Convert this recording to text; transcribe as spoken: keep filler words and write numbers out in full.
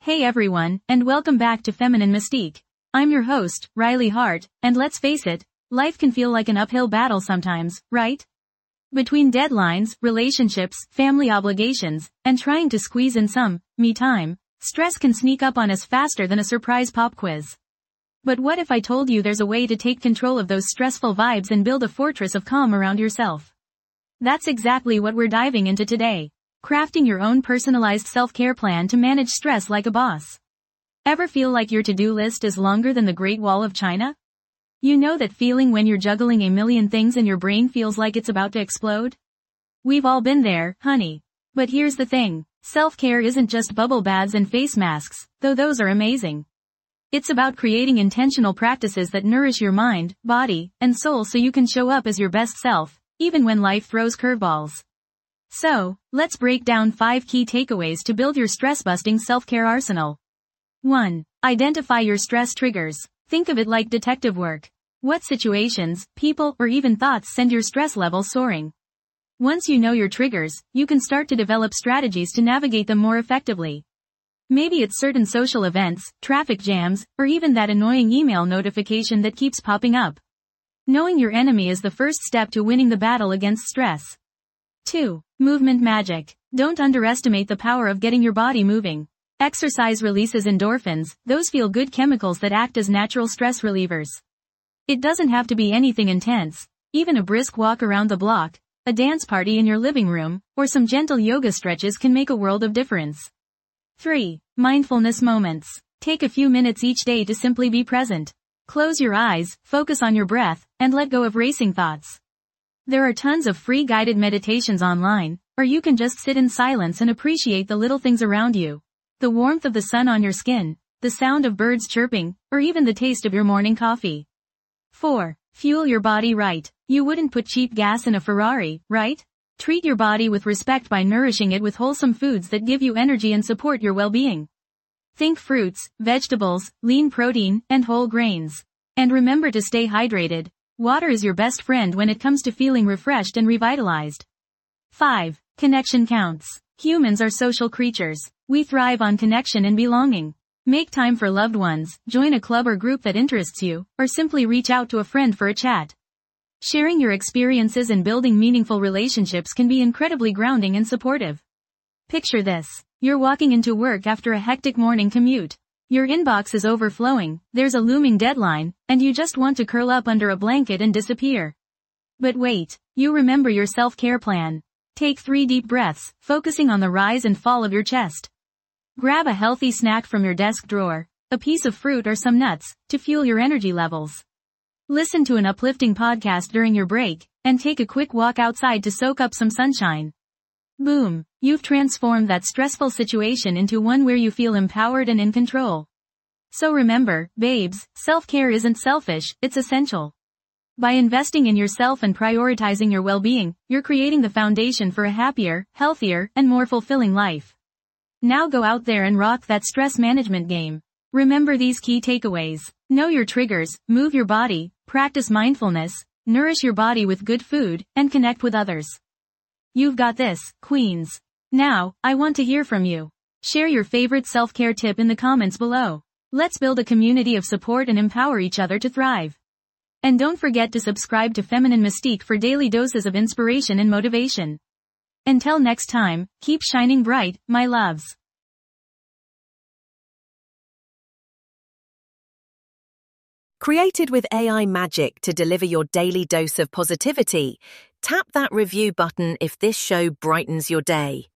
Hey everyone, and welcome back to Feminine Mystique. I'm your host, Riley Hart, and let's face it, life can feel like an uphill battle sometimes, right? Between deadlines, relationships, family obligations, and trying to squeeze in some me time, stress can sneak up on us faster than a surprise pop quiz. But what if I told you there's a way to take control of those stressful vibes and build a fortress of calm around yourself? That's exactly what we're diving into today. Crafting your own personalized self-care plan to manage stress like a boss. Ever feel like your to-do list is longer than the Great Wall of China? You know that feeling when you're juggling a million things and your brain feels like it's about to explode? We've all been there, honey. But here's the thing, self-care isn't just bubble baths and face masks, though those are amazing. It's about creating intentional practices that nourish your mind, body, and soul so you can show up as your best self, even when life throws curveballs. So, let's break down five key takeaways to build your stress-busting self-care arsenal. one. Identify your stress triggers. Think of it like detective work. What situations, people, or even thoughts send your stress levels soaring? Once you know your triggers, you can start to develop strategies to navigate them more effectively. Maybe it's certain social events, traffic jams, or even that annoying email notification that keeps popping up. Knowing your enemy is the first step to winning the battle against stress. two. Movement magic. Don't underestimate the power of getting your body moving. Exercise releases endorphins, those feel-good chemicals that act as natural stress relievers. It doesn't have to be anything intense. Even a brisk walk around the block, a dance party in your living room, or some gentle yoga stretches can make a world of difference. three. Mindfulness moments. Take a few minutes each day to simply be present. Close your eyes, focus on your breath, and let go of racing thoughts. There are tons of free guided meditations online, or you can just sit in silence and appreciate the little things around you. The warmth of the sun on your skin, the sound of birds chirping, or even the taste of your morning coffee. four. Fuel your body right. You wouldn't put cheap gas in a Ferrari, right? Treat your body with respect by nourishing it with wholesome foods that give you energy and support your well-being. Think fruits, vegetables, lean protein, and whole grains. And remember to stay hydrated. Water is your best friend when it comes to feeling refreshed and revitalized. five. Connection counts. Humans are social creatures. We thrive on connection and belonging. Make time for loved ones, join a club or group that interests you, or simply reach out to a friend for a chat. Sharing your experiences and building meaningful relationships can be incredibly grounding and supportive. Picture this. You're walking into work after a hectic morning commute. Your inbox is overflowing, there's a looming deadline, and you just want to curl up under a blanket and disappear. But wait, you remember your self-care plan. Take three deep breaths, focusing on the rise and fall of your chest. Grab a healthy snack from your desk drawer, a piece of fruit or some nuts, to fuel your energy levels. Listen to an uplifting podcast during your break, and take a quick walk outside to soak up some sunshine. Boom, you've transformed that stressful situation into one where you feel empowered and in control. So remember, babes, self-care isn't selfish, it's essential. By investing in yourself and prioritizing your well-being, you're creating the foundation for a happier, healthier, and more fulfilling life. Now go out there and rock that stress management game. Remember these key takeaways. Know your triggers, move your body, practice mindfulness, nourish your body with good food, and connect with others. You've got this, queens. Now, I want to hear from you. Share your favorite self-care tip in the comments below. Let's build a community of support and empower each other to thrive. And don't forget to subscribe to Feminine Mystique for daily doses of inspiration and motivation. Until next time, keep shining bright, my loves. Created with A I magic to deliver your daily dose of positivity, tap that review button if this show brightens your day.